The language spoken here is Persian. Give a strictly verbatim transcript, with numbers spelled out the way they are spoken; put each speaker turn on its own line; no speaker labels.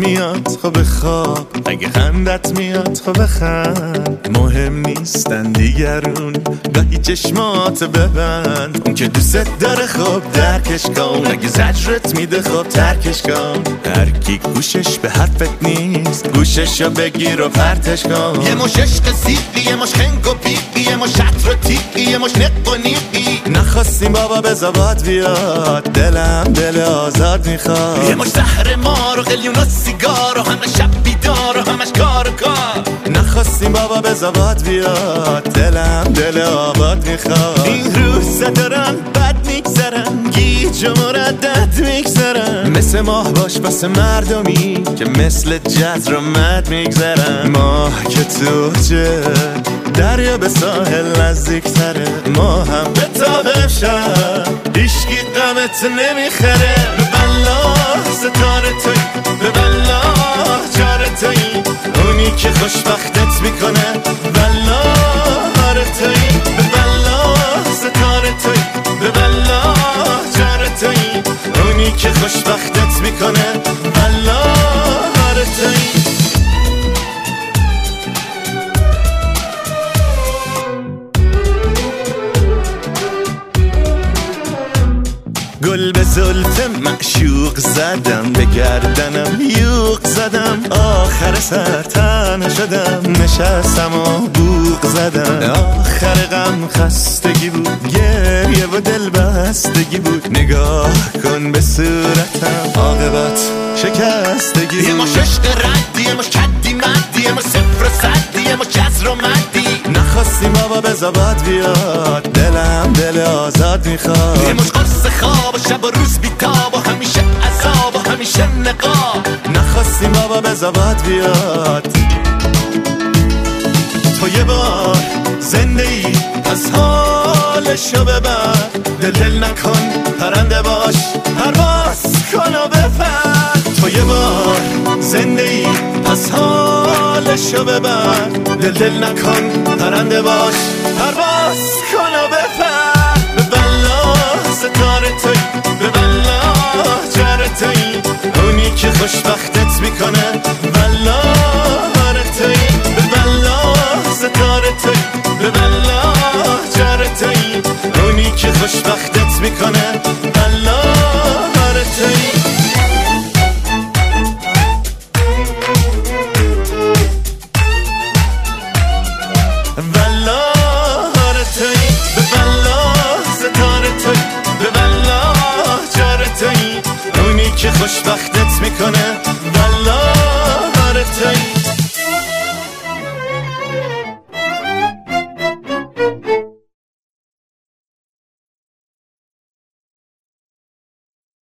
میاد خب بخواب، اگه خندت میاد خب بخند. مهم نیستن دیگرون، گاهی چشمات ببند. اون که دوست داره خب درکش کن، اگه زجرت میده خب ترکش کن. هر کی گوشش به حرفت نیست گوششو بگیر و پرتش کن.
یه مش عشق سیقی، یه مش خنگ و بیقی، یه مش شطر و تیقی، یه مش نق و نیقی.
نخواستیم بابا بزابات بیاد، دلم دل آزاد میخواد.
یه مش زهر مار و قلیون و سیگار و همه شب بیدار و همش کار و کار.
نخواستیم بابا بزابات بیاد، دلم دل آباد میخواد. این روزا دارن بد میگذرن، گیج و مردد میگذرن. مثل ماه باش بس مردمی که مثل جزر و مد میگذرن. ماه که تو چه دریا به ساحل نزدیک تره، ما هم به تابه شد هیشگی غمت نمیخره. به بلا ستاره توی، به بلا جاره توی، اونی که خوشبختت میکنه. بلا هاره توی، به بلا ستاره توی، به بلا جاره توی، اونی که خوشبختت میکنه. بلا هاره توی. گل به زلف معشوق زدم، به گردنم یوق زدم. آخر سر تنها شدم، نشستم و بوق زدم. آخر غم خستگی بود، گریه و دل بستگی بود. نگاه کن به صورتم، عاقبت شکستگی بود.
یه مش عشق ردی، یه مش کدی مدی، یه مش صفر و صدی، یه مش جزر و مدی.
نخواستیم بابا بزابات بیاد، دلم دل آزاد میخواد.
یه مش قرص خواب و شب و روز بیتاب و همیشه عذاب و همیشه نقاب.
نخواستیم بابا بزابات بیاد. تو یه بار زنده ای از حالشو ببر. دل دل نکن پرنده باش، پرواز کن و بپر. تو یه بار زنده ای از حالشو ببر. دل دل نکن پرنده باش، پرواز کن و بپر. به بلا ستاره توی، به بلا جاره توی، اونی که خوشبختت میکنه. بلا هاره توی، به بلا ستاره توی، به بلا جاره توی، اونی که خوشبختت میکنه. بلا هاره توی. بلا هاره توی، به بلا ستاره توی، به بلا جاره توی، اونی که خوشبخت